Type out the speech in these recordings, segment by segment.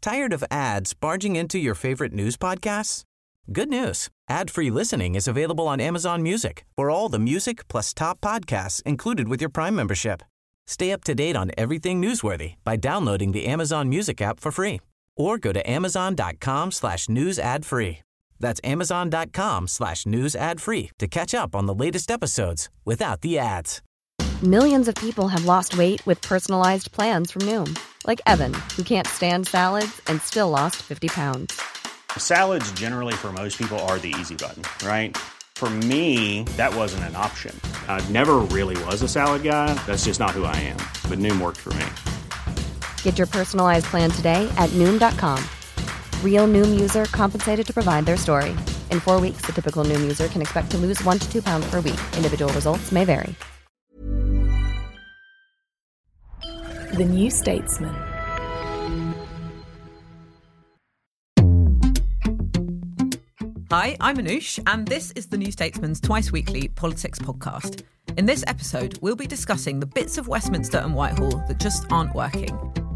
Tired of ads barging into your favorite news podcasts? Good news. Ad-free listening is available on Amazon Music for all the music plus top podcasts included with your Prime membership. Stay up to date on everything newsworthy by downloading the Amazon Music app for free or go to amazon.com/news ad free. That's amazon.com/news ad free to catch up on the latest episodes without the ads. Millions of people have lost weight with personalized plans from Noom. Like Evan, who can't stand salads and still lost 50 pounds. Salads generally for most people are the easy button, right? For me, that wasn't an option. I never really was a salad guy. That's just not who I am. But Noom worked for me. Get your personalized plan today at Noom.com. Real Noom user compensated to provide their story. In 4 weeks, the typical Noom user can expect to lose 1 to 2 pounds per week. Individual results may vary. The New Statesman. Hi, I'm Anoush, and this is The New Statesman's twice-weekly politics podcast. In this episode, we'll be discussing the bits of Westminster and Whitehall that just aren't working.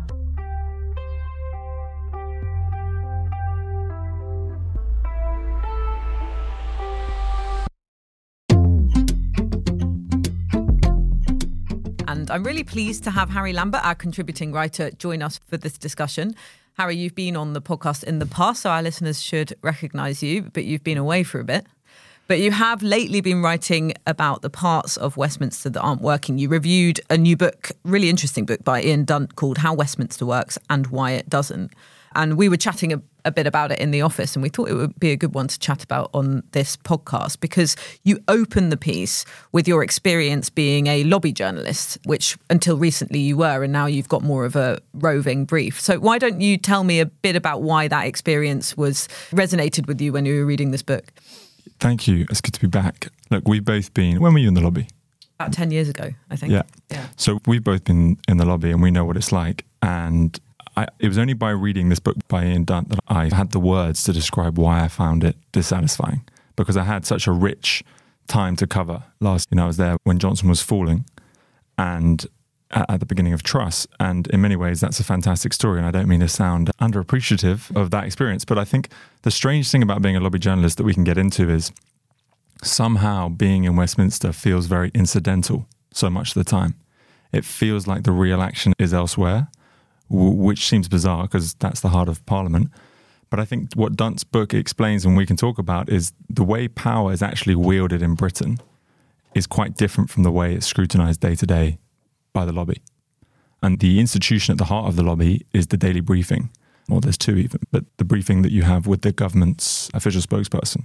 And I'm really pleased to have Harry Lambert, our contributing writer, join us for this discussion. Harry, you've been on the podcast in the past, so our listeners should recognise you, but you've been away for a bit. But you have lately been writing about the parts of Westminster that aren't working. You reviewed a new book, really interesting book by Ian Dunt called How Westminster Works and Why It Doesn't. And we were chatting a bit about it in the office, and we thought it would be a good one to chat about on this podcast because you open the piece with your experience being a lobby journalist, which until recently you were, and now you've got more of a roving brief. So why don't you tell me a bit about why that experience resonated with you when you were reading this book? Thank you. It's good to be back. Look, we've both been... When were you in the lobby? About 10 years ago, I think. Yeah. So we've both been in the lobby and we know what it's like. And it was only by reading this book by Ian Dunt that I had the words to describe why I found it dissatisfying. Because I had such a rich time to cover. I was there when Johnson was falling and at the beginning of Truss. And in many ways, that's a fantastic story. And I don't mean to sound underappreciative of that experience. But I think the strange thing about being a lobby journalist that we can get into is somehow being in Westminster feels very incidental so much of the time. It feels like the real action is elsewhere, which seems bizarre because that's the heart of Parliament. But I think what Dunt's book explains, and we can talk about, is the way power is actually wielded in Britain is quite different from the way it's scrutinised day to day by the lobby. And the institution at the heart of the lobby is the daily briefing, or there's two even, but the briefing that you have with the government's official spokesperson.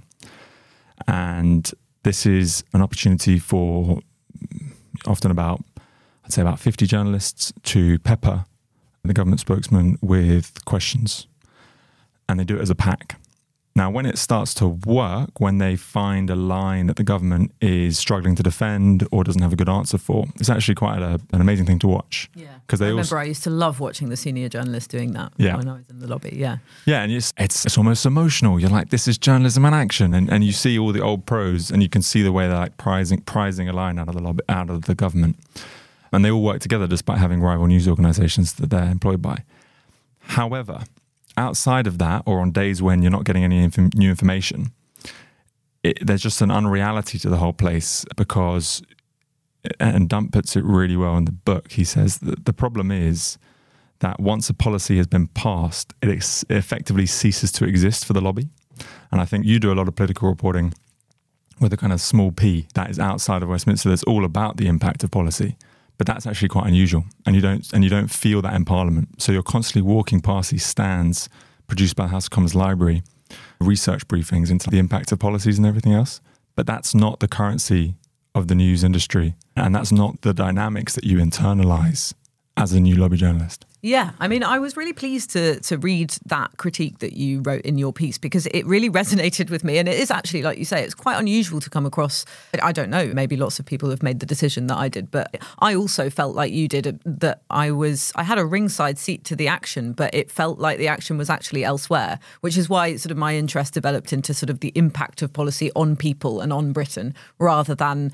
And this is an opportunity for often about 50 journalists to pepper the government spokesman with questions, and they do it as a pack. Now, when it starts to work, when they find a line that the government is struggling to defend or doesn't have a good answer for, it's actually quite an amazing thing to watch. Yeah, because I remember I used to love watching the senior journalists doing that when I was in the lobby. Yeah, and it's almost emotional. You're like, this is journalism in action, and you see all the old pros, and you can see the way they're like prizing a line out of the lobby, out of the government. And they all work together despite having rival news organisations that they're employed by. However, outside of that, or on days when you're not getting any new information, there's just an unreality to the whole place because, and Dunt puts it really well in the book, he says that the problem is that once a policy has been passed, it effectively ceases to exist for the lobby. And I think you do a lot of political reporting with a kind of small p that is outside of Westminster that's all about the impact of policy. But that's actually quite unusual, and you don't feel that in Parliament. So you're constantly walking past these stands produced by the House of Commons Library, research briefings into the impact of policies and everything else. But that's not the currency of the news industry, and that's not the dynamics that you internalise as a new lobby journalist. Yeah, I mean, I was really pleased to read that critique that you wrote in your piece because it really resonated with me. And it is actually, like you say, it's quite unusual to come across. I don't know, maybe lots of people have made the decision that I did, but I also felt like you did, that I had a ringside seat to the action, but it felt like the action was actually elsewhere, which is why sort of my interest developed into sort of the impact of policy on people and on Britain rather than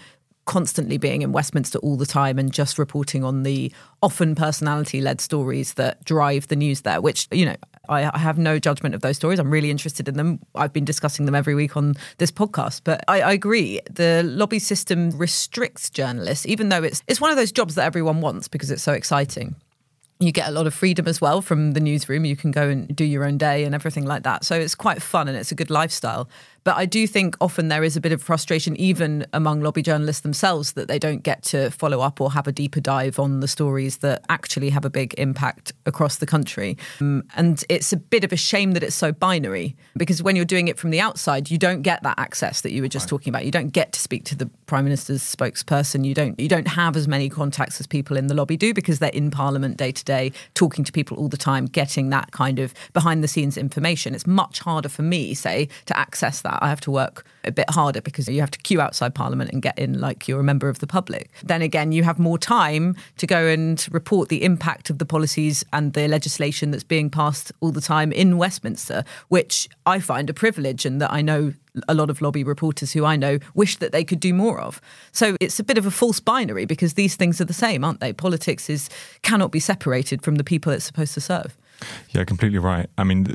constantly being in Westminster all the time and just reporting on the often personality-led stories that drive the news there, which, you know, I have no judgment of those stories. I'm really interested in them. I've been discussing them every week on this podcast. But I agree. The lobby system restricts journalists, even though it's one of those jobs that everyone wants because it's so exciting. You get a lot of freedom as well from the newsroom. You can go and do your own day and everything like that. So it's quite fun and it's a good lifestyle. But I do think often there is a bit of frustration, even among lobby journalists themselves, that they don't get to follow up or have a deeper dive on the stories that actually have a big impact across the country. And it's a bit of a shame that it's so binary, because when you're doing it from the outside, you don't get that access that you were just talking about. You don't get to speak to the Prime Minister's spokesperson. You don't have as many contacts as people in the lobby do, because they're in Parliament day to day, talking to people all the time, getting that kind of behind the scenes information. It's much harder for me, say, to access that. I have to work a bit harder because you have to queue outside Parliament and get in like you're a member of the public. Then again, you have more time to go and report the impact of the policies and the legislation that's being passed all the time in Westminster, which I find a privilege, and that I know a lot of lobby reporters who I know wish that they could do more of. So it's a bit of a false binary, because these things are the same, aren't they? Politics cannot be separated from the people it's supposed to serve. Yeah, completely right. I mean,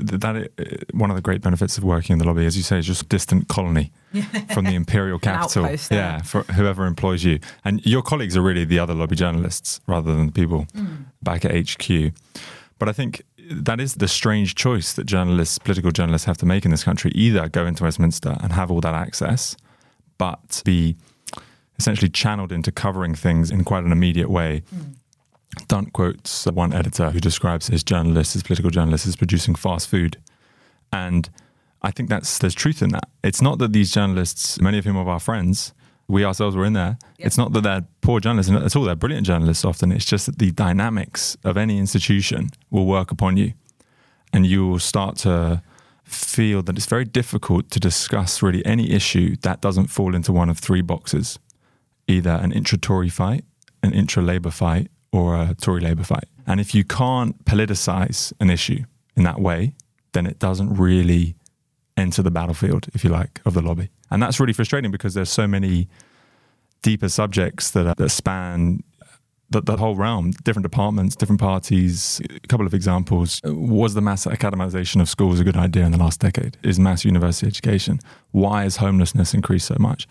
one of the great benefits of working in the lobby, as you say, is just a distant colony from the imperial capital. Outpost, yeah, for whoever employs you. And your colleagues are really the other lobby journalists rather than the people back at HQ. But I think that is the strange choice that political journalists have to make in this country. Either go into Westminster and have all that access, but be essentially channeled into covering things in quite an immediate way. Dunt quotes one editor who describes his political journalists, as producing fast food. And I think there's truth in that. It's not that these journalists, many of whom are our friends, we ourselves were in there. Yep. It's not that they're poor journalists at all. They're brilliant journalists often. It's just that the dynamics of any institution will work upon you. And you will start to feel that it's very difficult to discuss really any issue that doesn't fall into one of three boxes. Either an intra-Tory fight, an intra-Labour fight, or a Tory-Labour fight. And if you can't politicise an issue in that way, then it doesn't really enter the battlefield, if you like, of the lobby. And that's really frustrating, because there's so many deeper subjects that span the whole realm, different departments, different parties. A couple of examples. Was the mass academisation of schools a good idea in the last decade? Is mass university education? Why has homelessness increased so much?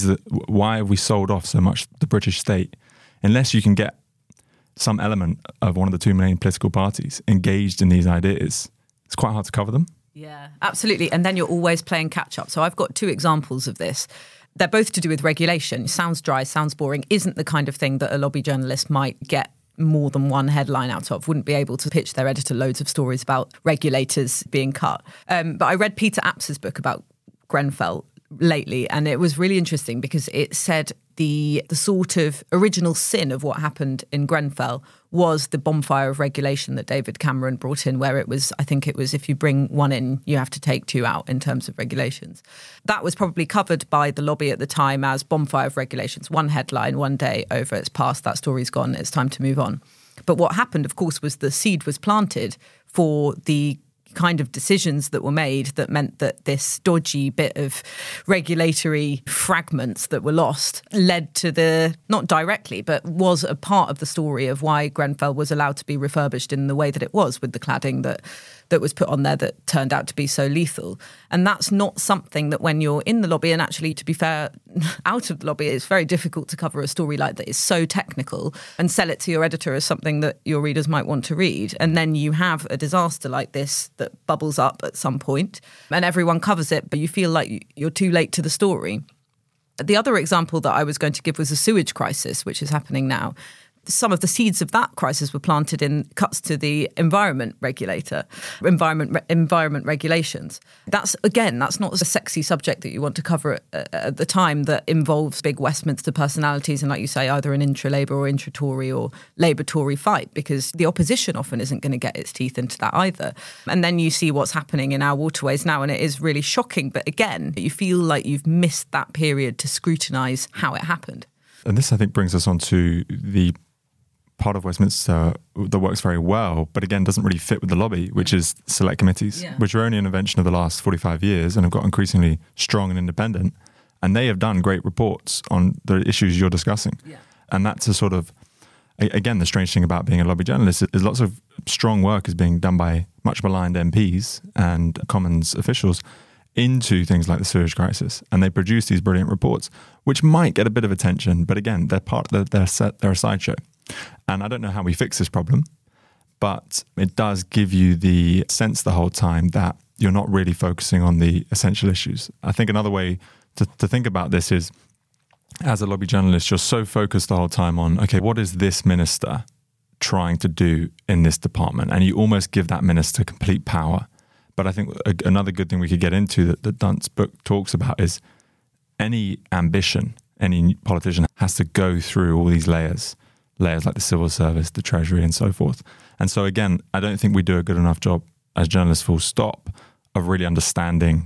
Why have we sold off so much the British state? Unless you can get some element of one of the two main political parties engaged in these ideas, it's quite hard to cover them. Yeah, absolutely. And then you're always playing catch up. So I've got two examples of this. They're both to do with regulation. Sounds dry, sounds boring, isn't the kind of thing that a lobby journalist might get more than one headline out of, wouldn't be able to pitch their editor loads of stories about regulators being cut. But I read Peter Apps' book about Grenfell lately, and it was really interesting because it said the sort of original sin of what happened in Grenfell was the bonfire of regulation that David Cameron brought in, where I think it was if you bring one in, you have to take two out in terms of regulations. That was probably covered by the lobby at the time as bonfire of regulations. One headline, one day, over, it's past, that story's gone, it's time to move on. But what happened, of course, was the seed was planted for the kind of decisions that were made that meant that this dodgy bit of regulatory fragments that were lost led to not directly, but was a part of the story of why Grenfell was allowed to be refurbished in the way that it was, with the cladding that was put on there that turned out to be so lethal. And that's not something that when you're in the lobby, and actually, to be fair, out of the lobby, it's very difficult to cover a story like that is so technical and sell it to your editor as something that your readers might want to read. And then you have a disaster like this that bubbles up at some point and everyone covers it, but you feel like you're too late to the story. The other example that I was going to give was the sewage crisis, which is happening now. Some of the seeds of that crisis were planted in cuts to the environment regulator, environment regulations. That's not a sexy subject that you want to cover at the time that involves big Westminster personalities and, like you say, either an intra-Labour or intra-Tory or Labour-Tory fight, because the opposition often isn't going to get its teeth into that either. And then you see what's happening in our waterways now, and it is really shocking. But again, you feel like you've missed that period to scrutinise how it happened. And this, I think, brings us on to the part of Westminster that works very well, but again doesn't really fit with the lobby, which is select committees, which are only an invention of the last 45 years and have got increasingly strong and independent. And they have done great reports on the issues you're discussing. Yeah. And that's a sort of, again, the strange thing about being a lobby journalist is lots of strong work is being done by much maligned MPs and Commons officials into things like the sewage crisis. And they produce these brilliant reports, which might get a bit of attention. But again, they're a sideshow. And I don't know how we fix this problem, but it does give you the sense the whole time that you're not really focusing on the essential issues. I think another way to think about this is, as a lobby journalist, you're so focused the whole time on, okay, what is this minister trying to do in this department? And you almost give that minister complete power. But I think another good thing we could get into that Dunt's book talks about is any ambition, any politician has to go through all these layers like the civil service, the treasury, and so forth. And so again, I don't think we do a good enough job as journalists, full stop, of really understanding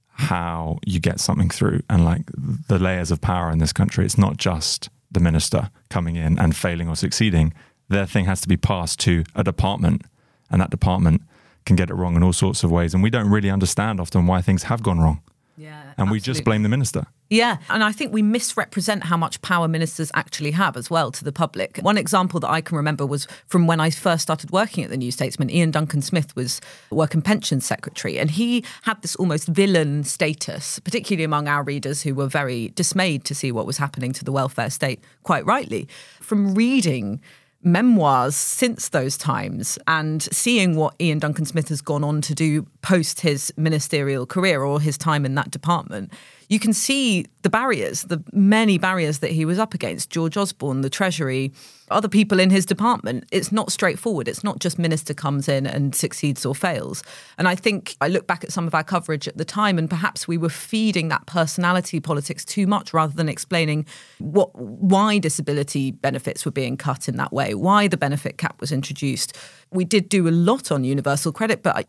how you get something through and like the layers of power in this country. It's not just the minister coming in and failing or succeeding. Their thing has to be passed to a department, and that department can get it wrong in all sorts of ways. And we don't really understand often why things have gone wrong. Yeah, and absolutely. We just blame the minister. Yeah, and I think we misrepresent how much power ministers actually have as well to the public. One example that I can remember was from when I first started working at the New Statesman. Ian Duncan Smith was Work and Pensions Secretary, and he had this almost villain status, particularly among our readers who were very dismayed to see what was happening to the welfare state, quite rightly. From reading memoirs since those times and seeing what Ian Duncan Smith has gone on to do post his ministerial career or his time in that department, you can see the barriers, the many barriers that he was up against. George Osborne, the Treasury, other people in his department. It's not straightforward. It's not just minister comes in and succeeds or fails. And I think I look back at some of our coverage at the time and perhaps we were feeding that personality politics too much rather than explaining why disability benefits were being cut in that way, why the benefit cap was introduced. We did do a lot on universal credit, but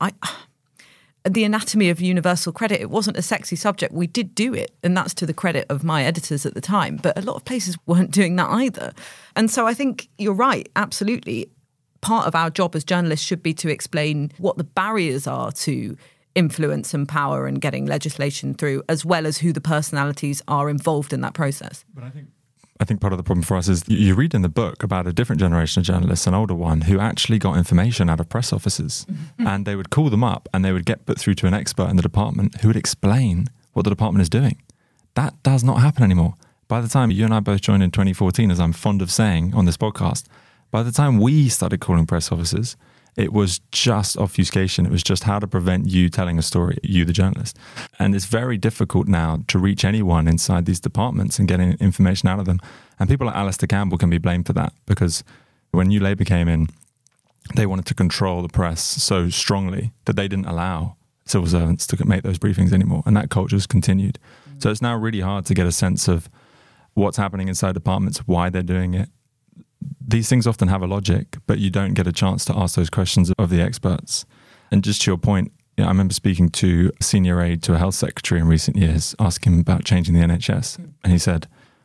the anatomy of universal credit, it wasn't a sexy subject. We did do it, and that's to the credit of my editors at the time. But a lot of places weren't doing that either. And so I think you're right, absolutely. Part of our job as journalists should be to explain what the barriers are to influence and power and getting legislation through, as well as who the personalities are involved in that process. But I think part of the problem for us is you read in the book about a different generation of journalists, an older one, who actually got information out of press offices. Mm-hmm. And they would call them up and they would get put through to an expert in the department who would explain what the department is doing. That does not happen anymore. By the time you and I both joined in 2014, as I'm fond of saying on this podcast, by the time we started calling press offices, it was just obfuscation. It was just how to prevent you telling a story, you, the journalist. And it's very difficult now to reach anyone inside these departments and getting information out of them. And people like Alistair Campbell can be blamed for that, because when New Labour came in, they wanted to control the press so strongly that they didn't allow civil servants to make those briefings anymore. And that culture's continued. Mm-hmm. So it's now really hard to get a sense of what's happening inside departments, why they're doing it. These things often have a logic, but you don't get a chance to ask those questions of the experts. And just to your point, I remember speaking to a senior aide to a health secretary in recent years, asking him about changing the NHS. And he said,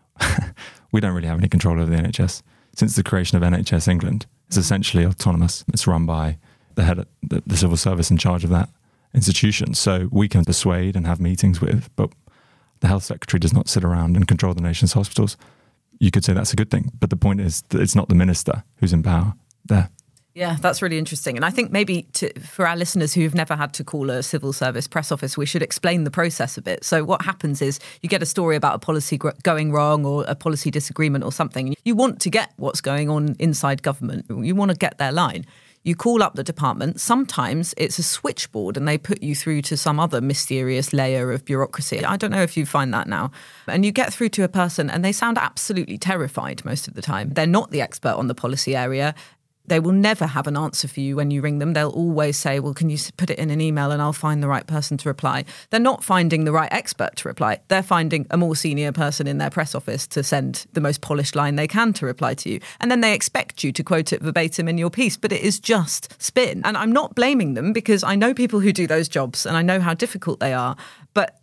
we don't really have any control over the NHS. Since the creation of NHS England, it's essentially autonomous. It's run by the head of the civil service in charge of that institution. So we can persuade and have meetings with, but the health secretary does not sit around and control the nation's hospitals. You could say that's a good thing. But the point is that it's not the minister who's in power there. Yeah, that's really interesting. And I think maybe for our listeners who've never had to call a civil service press office, we should explain the process a bit. So what happens is you get a story about a policy going wrong or a policy disagreement or something. You want to get what's going on inside government. You want to get their line. You call up the department. Sometimes it's a switchboard and they put you through to some other mysterious layer of bureaucracy. I don't know if you find that now. And you get through to a person and they sound absolutely terrified most of the time. They're not the expert on the policy area. They will never have an answer for you when you ring them. They'll always say, well, can you put it in an email and I'll find the right person to reply. They're not finding the right expert to reply. They're finding a more senior person in their press office to send the most polished line they can to reply to you. And then they expect you to quote it verbatim in your piece, but it is just spin. And I'm not blaming them because I know people who do those jobs and I know how difficult they are, but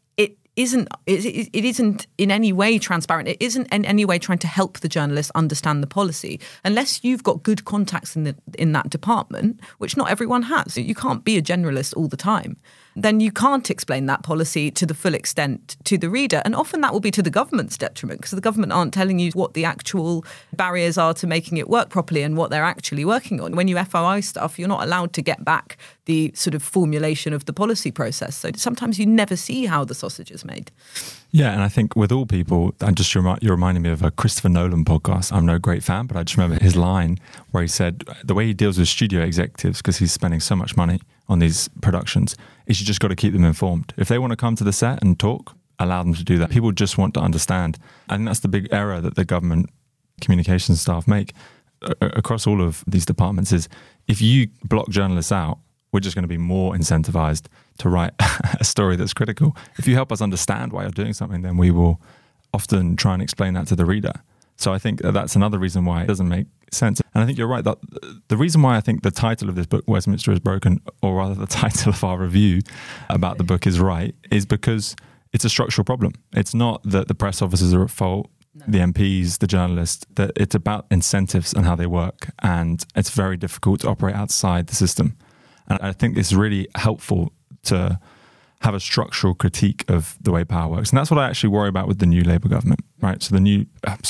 it isn't in any way transparent. It isn't in any way trying to help the journalist understand the policy. Unless you've got good contacts in that department, which not everyone has. You can't be a generalist all the time. then you can't explain that policy to the full extent to the reader. And often that will be to the government's detriment, because the government aren't telling you what the actual barriers are to making it work properly and what they're actually working on. When you FOI stuff, you're not allowed to get back the sort of formulation of the policy process. So sometimes you never see how the sausage is made. Yeah, and I think with all people, and just you're reminding me of a Christopher Nolan podcast. I'm no great fan, but I just remember his line where he said the way he deals with studio executives, because he's spending so much money on these productions, is you just got to keep them informed. If they want to come to the set and talk, allow them to do that. People just want to understand. I think that's the big error that the government communications staff make across all of these departments is if you block journalists out, we're just going to be more incentivized to write a story that's critical. If you help us understand why you're doing something, then we will often try and explain that to the reader. So I think that's another reason why it doesn't make sense. And I think you're right that the reason why I think the title of this book, Westminster is Broken, or rather the title of our review about the book is right, is because it's a structural problem. It's not that the press officers are at fault, the MPs, the journalists, that it's about incentives and how they work. And it's very difficult to operate outside the system. And I think it's really helpful to have a structural critique of the way power works. And that's what I actually worry about with the new Labour government, right? So being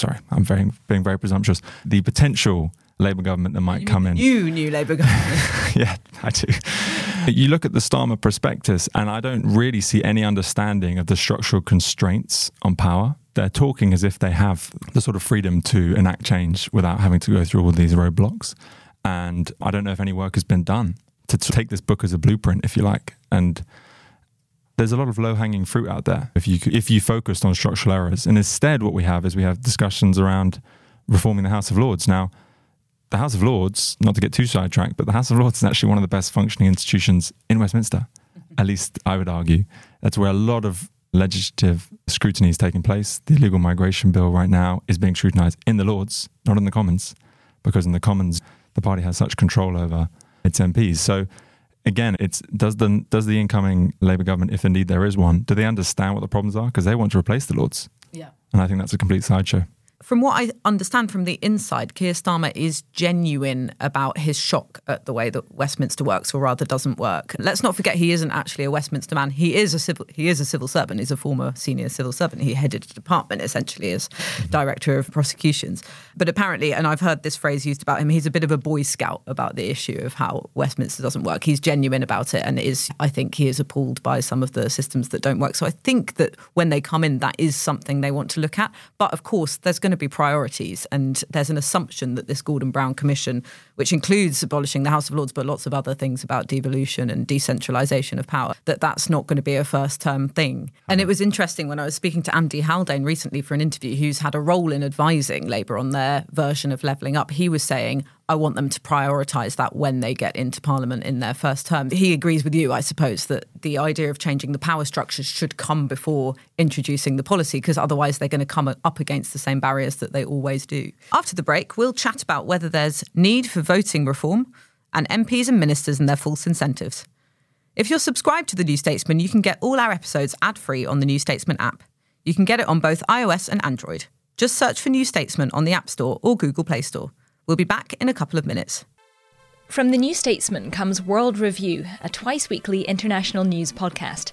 very presumptuous. The potential Labour government that might come in. New Labour government. Yeah, I do. You look at the Starmer prospectus and I don't really see any understanding of the structural constraints on power. They're talking as if they have the sort of freedom to enact change without having to go through all these roadblocks. And I don't know if any work has been done to take this book as a blueprint, if you like. And there's a lot of low-hanging fruit out there if you focused on structural errors. And instead what we have discussions around reforming the House of Lords. Now, the House of Lords, not to get too sidetracked, but the House of Lords is actually one of the best functioning institutions in Westminster. At least I would argue. That's where a lot of legislative scrutiny is taking place. The illegal migration bill right now is being scrutinised in the Lords, not in the Commons, because in the Commons, the party has such control over its MPs. So again, does the incoming Labour government, if indeed there is one, do they understand what the problems are? Because they want to replace the Lords. Yeah. And I think that's a complete sideshow. From what I understand from the inside, Keir Starmer is genuine about his shock at the way that Westminster works, or rather doesn't work. Let's not forget he isn't actually a Westminster man. He is a civil servant. He's a former senior civil servant. He headed a department essentially as director of prosecutions. But apparently, and I've heard this phrase used about him, he's a bit of a Boy Scout about the issue of how Westminster doesn't work. He's genuine about it, and I think he is appalled by some of the systems that don't work. So I think that when they come in, that is something they want to look at. But of course, there's going to be priorities, and there's an assumption that this Gordon Brown Commission, which includes abolishing the House of Lords but lots of other things about devolution and decentralisation of power, that's not going to be a first-term thing. And it was interesting when I was speaking to Andy Haldane recently for an interview, who's had a role in advising Labour on their version of levelling up. He was saying, I want them to prioritise that when they get into Parliament in their first term. He agrees with you, I suppose, that the idea of changing the power structures should come before introducing the policy, because otherwise they're going to come up against the same barriers that they always do. After the break, we'll chat about whether there's need for voting reform and MPs and ministers and their false incentives. If you're subscribed to The New Statesman, you can get all our episodes ad-free on the New Statesman app. You can get it on both iOS and Android. Just search for New Statesman on the App Store or Google Play Store. We'll be back in a couple of minutes. From The New Statesman comes World Review, a twice-weekly international news podcast.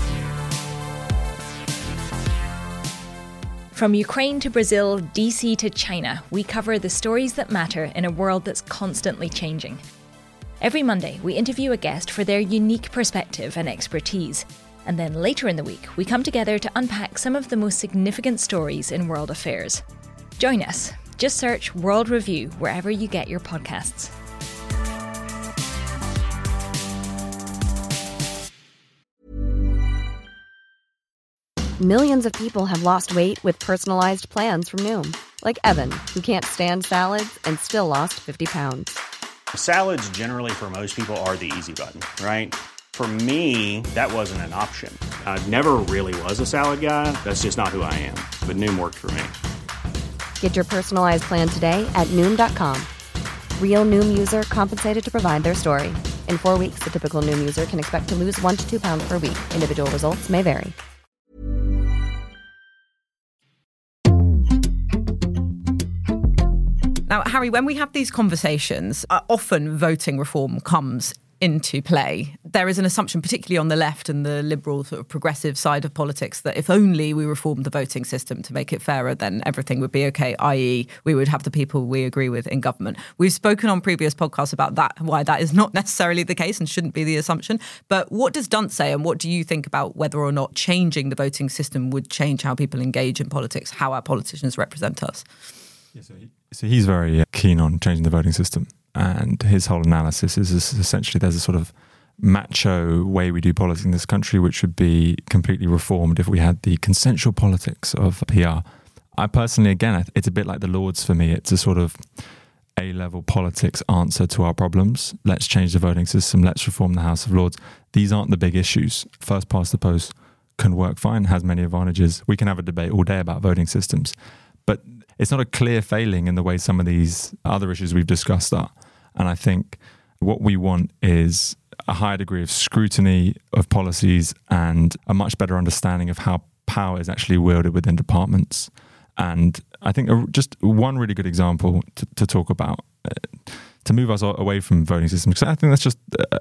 From Ukraine to Brazil, DC to China, we cover the stories that matter in a world that's constantly changing. Every Monday, we interview a guest for their unique perspective and expertise. And then later in the week, we come together to unpack some of the most significant stories in world affairs. Join us. Just search World Review wherever you get your podcasts. Millions of people have lost weight with personalized plans from Noom. Like Evan, who can't stand salads and still lost 50 pounds. Salads generally for most people are the easy button, right? For me, that wasn't an option. I never really was a salad guy. That's just not who I am. But Noom worked for me. Get your personalized plan today at Noom.com. Real Noom user compensated to provide their story. In 4 weeks, the typical Noom user can expect to lose 1 to 2 pounds per week. Individual results may vary. Now, Harry, when we have these conversations, often voting reform comes into play, there is an assumption, particularly on the left and the liberal sort of progressive side of politics, that if only we reformed the voting system to make it fairer, then everything would be okay, i.e. we would have the people we agree with in government. We've spoken on previous podcasts about that, why that is not necessarily the case and shouldn't be the assumption. But what does Dunt say, and what do you think about whether or not changing the voting system would change how people engage in politics, how our politicians represent us? Yeah, so he's very keen on changing the voting system. And his whole analysis is essentially there's a sort of macho way we do politics in this country, which would be completely reformed if we had the consensual politics of PR. I personally, again, it's a bit like the Lords for me. It's a sort of A-level politics answer to our problems. Let's change the voting system. Let's reform the House of Lords. These aren't the big issues. First past the post can work fine, has many advantages. We can have a debate all day about voting systems. But it's not a clear failing in the way some of these other issues we've discussed are. And I think what we want is a higher degree of scrutiny of policies and a much better understanding of how power is actually wielded within departments. And I think just one really good example to talk about, to move us away from voting systems, because I think that's just,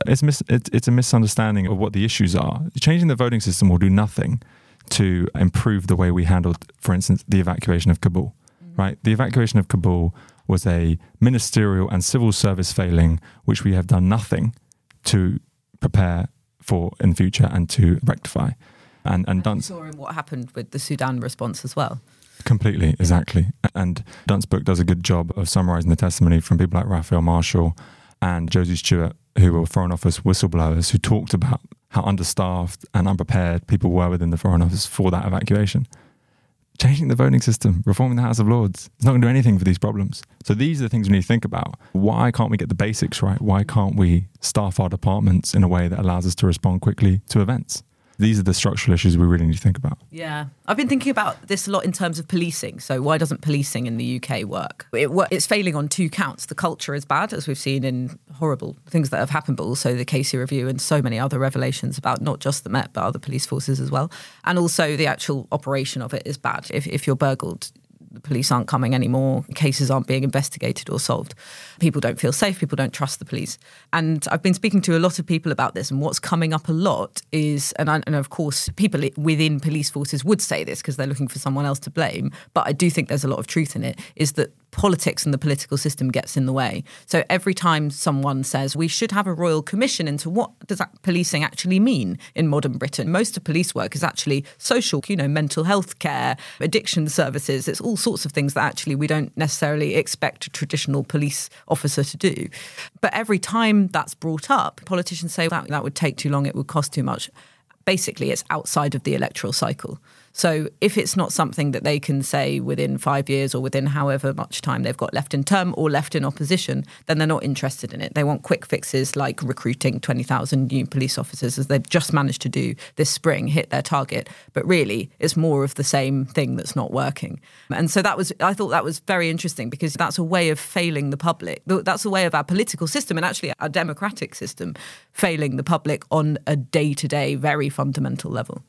it's a misunderstanding of what the issues are. Changing the voting system will do nothing to improve the way we handled, for instance, the evacuation of Kabul. Right? The evacuation of Kabul was a ministerial and civil service failing, which we have done nothing to prepare for in the future and to rectify. And Dunt's saw in what happened with the Sudan response as well. Completely, exactly. And Dunt's book does a good job of summarising the testimony from people like Raphael Marshall and Josie Stewart, who were Foreign Office whistleblowers, who talked about how understaffed and unprepared people were within the Foreign Office for that evacuation. Changing the voting system, reforming the House of Lords, it's not going to do anything for these problems. So these are the things we need to think about. Why can't we get the basics right? Why can't we staff our departments in a way that allows us to respond quickly to events? These are the structural issues we really need to think about. Yeah. I've been thinking about this a lot in terms of policing. So why doesn't policing in the UK work? It's failing on two counts. The culture is bad, as we've seen in horrible things that have happened, but also the Casey Review and so many other revelations about not just the Met, but other police forces as well. And also the actual operation of it is bad. If you're burgled, the police aren't coming anymore, cases aren't being investigated or solved. People don't feel safe, people don't trust the police. And I've been speaking to a lot of people about this, and what's coming up a lot is, and of course people within police forces would say this because they're looking for someone else to blame, but I do think there's a lot of truth in it, is that politics and the political system gets in the way. So every time someone says we should have a royal commission into what does that policing actually mean in modern Britain, most of police work is actually social, mental health care, addiction services. It's all sorts of things that actually we don't necessarily expect a traditional police officer to do. But every time that's brought up, politicians say that would take too long, it would cost too much. Basically, it's outside of the electoral cycle. So if it's not something that they can say within 5 years or within however much time they've got left in term or left in opposition, then they're not interested in it. They want quick fixes like recruiting 20,000 new police officers, as they've just managed to do this spring, hit their target. But really, it's more of the same thing that's not working. And so I thought that was very interesting, because that's a way of failing the public. That's a way of our political system and actually our democratic system failing the public on a day-to-day, very fundamental level.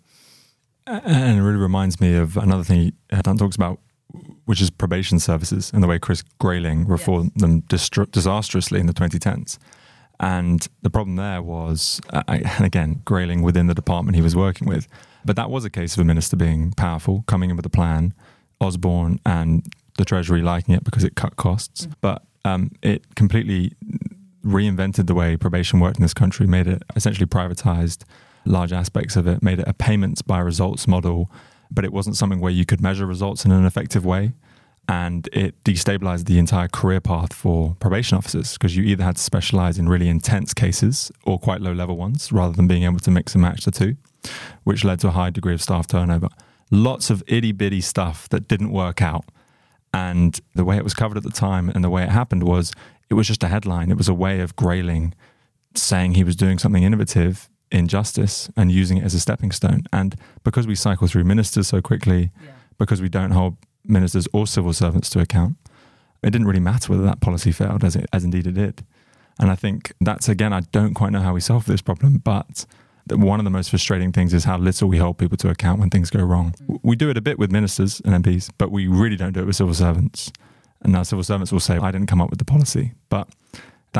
And it really reminds me of another thing Dan talks about, which is probation services and the way Chris Grayling reformed them disastrously in the 2010s. And the problem there was, and again, Grayling within the department he was working with, but that was a case of a minister being powerful, coming in with a plan, Osborne and the Treasury liking it because it cut costs. But it completely reinvented the way probation worked in this country, made it essentially privatized large aspects of it, made it a payments by results model, but it wasn't something where you could measure results in an effective way. And it destabilized the entire career path for probation officers, because you either had to specialize in really intense cases or quite low level ones, rather than being able to mix and match the two, which led to a high degree of staff turnover. Lots of itty bitty stuff that didn't work out. And the way it was covered at the time and the way it happened was, it was just a headline. It was a way of Grayling saying he was doing something innovative in justice and using it as a stepping stone. And because we cycle through ministers so quickly, because we don't hold ministers or civil servants to account, it didn't really matter whether that policy failed, as indeed it did. And I think that's, again, I don't quite know how we solve this problem, but one of the most frustrating things is how little we hold people to account when things go wrong. We do it a bit with ministers and MPs, but we really don't do it with civil servants. And now civil servants will say, I didn't come up with the policy. But that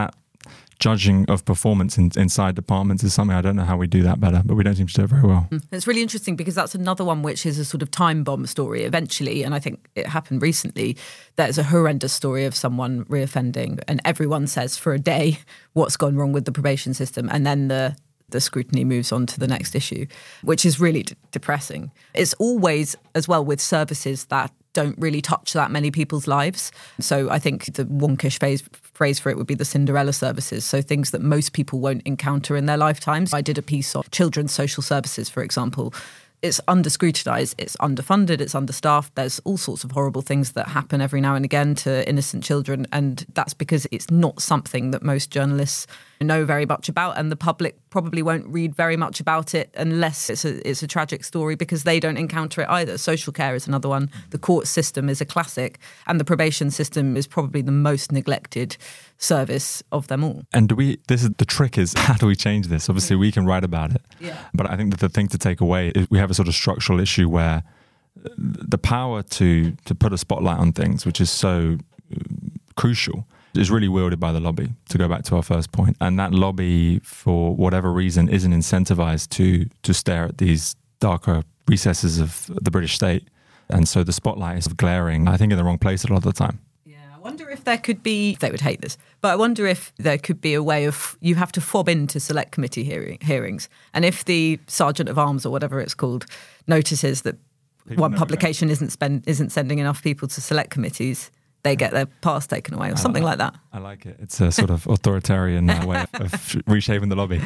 judging of performance inside departments is something I don't know how we do that better, but we don't seem to do it very well. It's really interesting because that's another one which is a sort of time bomb story eventually, and I think it happened recently. There's a horrendous story of someone reoffending and everyone says for a day what's gone wrong with the probation system, and then the scrutiny moves on to the next issue, which is really depressing. It's always as well with services that don't really touch that many people's lives. So I think the wonkish phrase for it would be the Cinderella services. So things that most people won't encounter in their lifetimes. I did a piece on children's social services, for example. It's under-scrutinised, it's underfunded, it's understaffed. There's all sorts of horrible things that happen every now and again to innocent children. And that's because it's not something that most journalists know very much about. And the public probably won't read very much about it unless it's a tragic story because they don't encounter it either. Social care is another one. The court system is a classic. And the probation system is probably the most neglected service of them all. And the trick is, how do we change this? Obviously, we can write about it. Yeah. But I think that the thing to take away is we have a sort of structural issue where the power to put a spotlight on things, which is so crucial, is really wielded by the lobby, to go back to our first point. And that lobby, for whatever reason, isn't incentivized to stare at these darker recesses of the British state. And so the spotlight is glaring, I think, in the wrong place a lot of the time. I wonder if there could be, they would hate this, but I wonder if there could be a way of, you have to fob into select committee hearings. And if the Sergeant of Arms or whatever it's called notices that one publication isn't sending enough people to select committees, they get their pass taken away or something like that. I like it. It's a sort of authoritarian way of reshaping the lobby.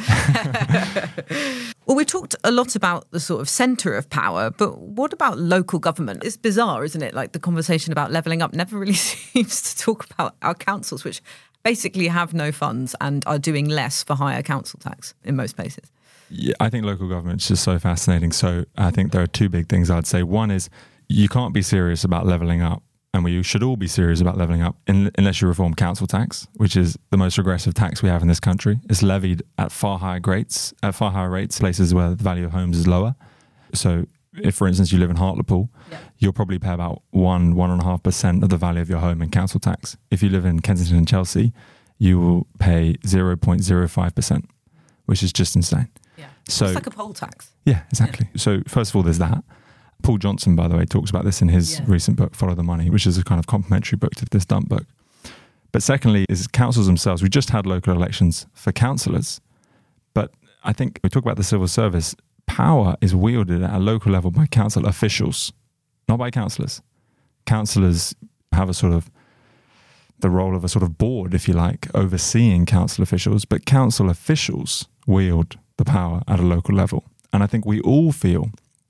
Well, we talked a lot about the sort of centre of power, but what about local government? It's bizarre, isn't it? Like the conversation about levelling up never really seems to talk about our councils, which basically have no funds and are doing less for higher council tax in most places. Yeah, I think local government's just so fascinating. So I think there are two big things I'd say. One is you can't be serious about levelling up, and we should all be serious about levelling up unless you reform council tax, which is the most regressive tax we have in this country. It's levied at far higher rates, places where the value of homes is lower. So if, for instance, you live in Hartlepool, you'll probably pay about 1.5% of the value of your home in council tax. If you live in Kensington and Chelsea, you will pay 0.05%, which is just insane. Yeah, so it's like a poll tax. Yeah, exactly. Yeah. So first of all, there's that. Paul Johnson, by the way, talks about this in his recent book, Follow the Money, which is a kind of complementary book to this dump book. But secondly, is councils themselves. We just had local elections for councillors. But I think we talk about the civil service. Power is wielded at a local level by council officials, not by councillors. Councillors have a sort of the role of a sort of board, if you like, overseeing council officials. But council officials wield the power at a local level. And I think we all feel,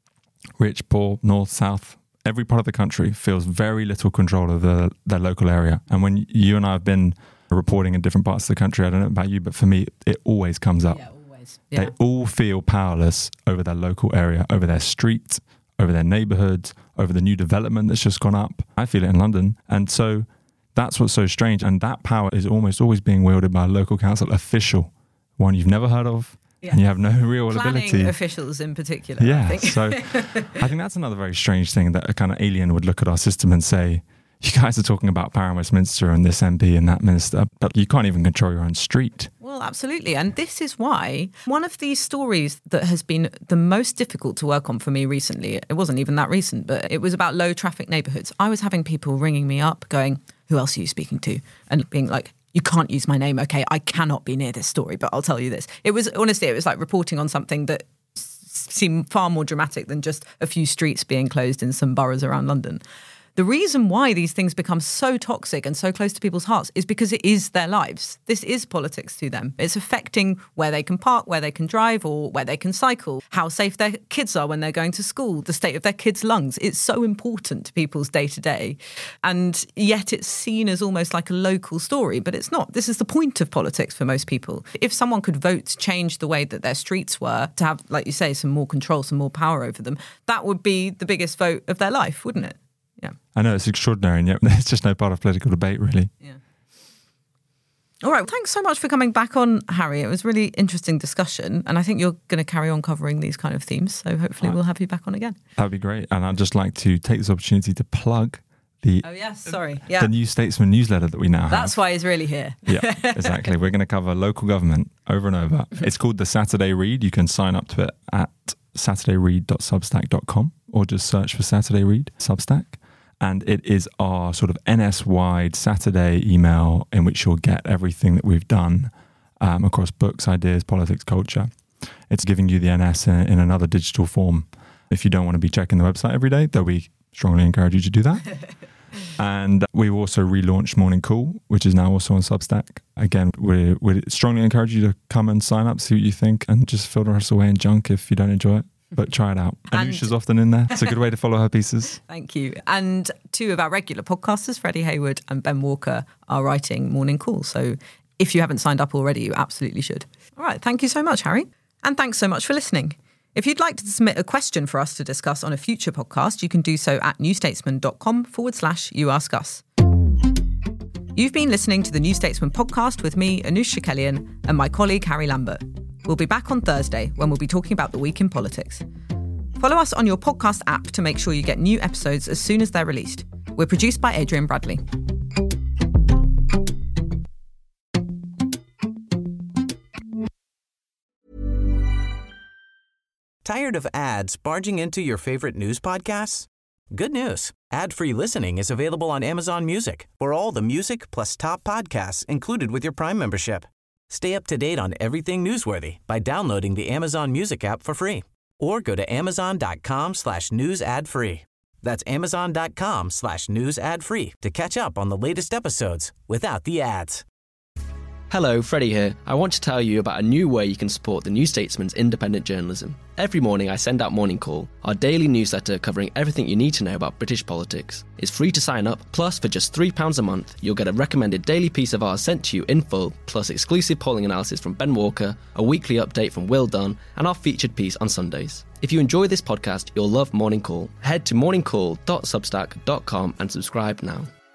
rich, poor, north, south, every part of the country feels very little control of their local area. And when you and I have been reporting in different parts of the country, I don't know about you, but for me, it always comes up. Yeah, always. Yeah. They all feel powerless over their local area, over their street, over their neighbourhood, over the new development that's just gone up. I feel it in London. And so that's what's so strange. And that power is almost always being wielded by a local council official, one you've never heard of. Yeah. And you have no real ability. Planning officials in particular. Yeah, I think. So I think that's another very strange thing, that a kind of alien would look at our system and say, you guys are talking about Power in Westminster and this MP and that minister, but you can't even control your own street. Well, absolutely. And this is why one of these stories that has been the most difficult to work on for me recently, it wasn't even that recent, but it was about low traffic neighbourhoods. I was having people ringing me up going, who else are you speaking to? And being like, you can't use my name, okay? I cannot be near this story, but I'll tell you this. It was, honestly, it was like reporting on something that seemed far more dramatic than just a few streets being closed in some boroughs around London. The reason why these things become so toxic and so close to people's hearts is because it is their lives. This is politics to them. It's affecting where they can park, where they can drive, or where they can cycle, how safe their kids are when they're going to school, the state of their kids' lungs. It's so important to people's day-to-day. And yet it's seen as almost like a local story, but it's not. This is the point of politics for most people. If someone could vote to change the way that their streets were, to have, like you say, some more control, some more power over them, that would be the biggest vote of their life, wouldn't it? Yeah. I know, it's extraordinary, and yet there's just no part of political debate, really. Yeah. All right. Well, thanks so much for coming back on, Harry. It was a really interesting discussion, and I think you're going to carry on covering these kind of themes, so hopefully we'll have you back on again. That'd be great. And I'd just like to take this opportunity to plug The New Statesman newsletter that we now have. That's why he's really here. Yeah, exactly. We're going to cover local government over and over. It's called The Saturday Read. You can sign up to it at saturdayread.substack.com or just search for Saturday Read Substack. And it is our sort of NS-wide Saturday email in which you'll get everything that we've done across books, ideas, politics, culture. It's giving you the NS in another digital form. If you don't want to be checking the website every day, though we strongly encourage you to do that. And we've also relaunched Morning Call, which is now also on Substack. Again, we strongly encourage you to come and sign up, see what you think, and just filter us away in junk if you don't enjoy it. But try it out. Anusha's often in there. It's a good way to follow her pieces. Thank you. And two of our regular podcasters, Freddie Hayward and Ben Walker, are writing Morning Call. So if you haven't signed up already, you absolutely should. All right. Thank you so much, Harry. And thanks so much for listening. If you'd like to submit a question for us to discuss on a future podcast, you can do so at newstatesman.com/youaskus. You've been listening to the New Statesman podcast with me, Anoosh Chakelian, and my colleague, Harry Lambert. We'll be back on Thursday when we'll be talking about the week in politics. Follow us on your podcast app to make sure you get new episodes as soon as they're released. We're produced by Adrian Bradley. Tired of ads barging into your favorite news podcasts? Good news. Ad-free listening is available on Amazon Music for all the music plus top podcasts included with your Prime membership. Stay up to date on everything newsworthy by downloading the Amazon Music app for free or go to amazon.com/news ad free. That's amazon.com/news ad free to catch up on the latest episodes without the ads. Hello, Freddie here. I want to tell you about a new way you can support the New Statesman's independent journalism. Every morning I send out Morning Call, our daily newsletter covering everything you need to know about British politics. It's free to sign up, plus for just £3 a month, you'll get a recommended daily piece of ours sent to you in full, plus exclusive polling analysis from Ben Walker, a weekly update from Will Dunn, and our featured piece on Sundays. If you enjoy this podcast, you'll love Morning Call. Head to morningcall.substack.com and subscribe now.